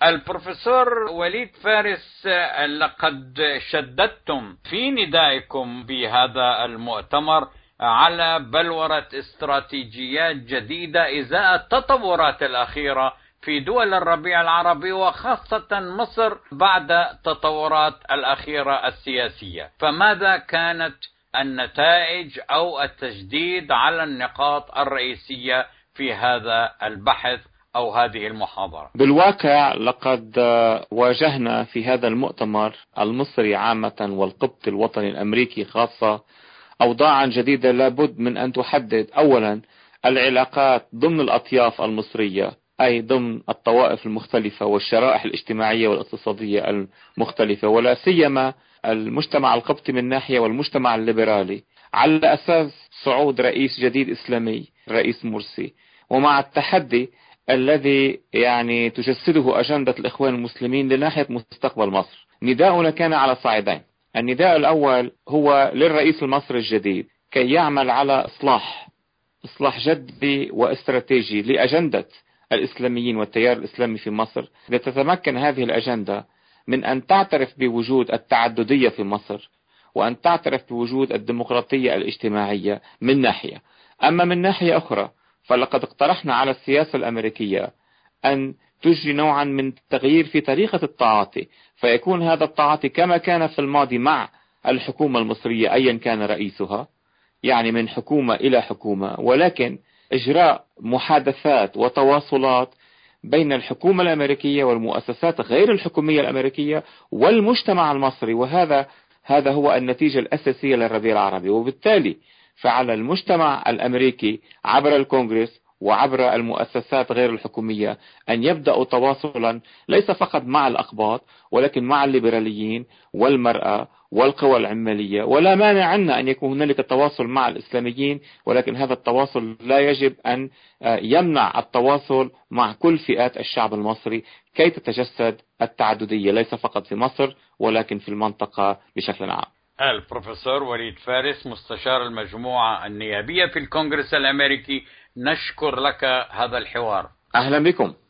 البروفيسور وليد فارس، لقد شددتم في ندائكم بهذا المؤتمر على بلورة استراتيجيات جديدة إزاء التطورات الأخيرة في دول الربيع العربي، وخاصة مصر بعد التطورات الأخيرة السياسية. فماذا كانت النتائج أو التجديد على النقاط الرئيسية في هذا البحث أو هذه المحاضرة؟ بالواقع لقد واجهنا في هذا المؤتمر المصري عامة والقبط الوطني الأمريكي خاصة أوضاعا جديدة لابد من أن تحدد أولا العلاقات ضمن الأطياف المصرية، أي ضمن الطوائف المختلفة والشرائح الاجتماعية والاقتصادية المختلفة، ولا سيما المجتمع القبطي من ناحية والمجتمع الليبرالي، على أساس صعود رئيس جديد إسلامي، رئيس مرسي، ومع التحدي الذي تجسده أجندة الإخوان المسلمين لناحية مستقبل مصر. نداؤنا كان على صعيدين. النداء الأول هو للرئيس المصري الجديد كي يعمل على إصلاح جدي واستراتيجي لأجندة الإسلاميين والتيار الإسلامي في مصر، لتتمكن هذه الأجندة من أن تعترف بوجود التعددية في مصر، وأن تعترف بوجود الديمقراطية الاجتماعية من ناحية. أما من ناحية أخرى فلقد اقترحنا على السياسة الأمريكية أن تجري نوعا من تغيير في طريقة التعاطي، فيكون هذا التعاطي كما كان في الماضي مع الحكومة المصرية أيا كان رئيسها، من حكومة إلى حكومة، ولكن إجراء محادثات وتواصلات بين الحكومة الأمريكية والمؤسسات غير الحكومية الأمريكية والمجتمع المصري، وهذا هو النتيجة الأساسية للربيع العربي. وبالتالي فعلى المجتمع الأمريكي عبر الكونغرس وعبر المؤسسات غير الحكومية أن يبدأوا تواصلا ليس فقط مع الأقباط ولكن مع الليبراليين والمرأة والقوى العمالية. ولا مانع عنا أن يكون هنالك تواصل مع الإسلاميين، ولكن هذا التواصل لا يجب أن يمنع التواصل مع كل فئات الشعب المصري كي تتجسد التعددية ليس فقط في مصر ولكن في المنطقة بشكل عام. البروفيسور وليد فارس، مستشار المجموعة النيابية في الكونغرس الأمريكي، نشكر لك هذا الحوار. أهلا بكم.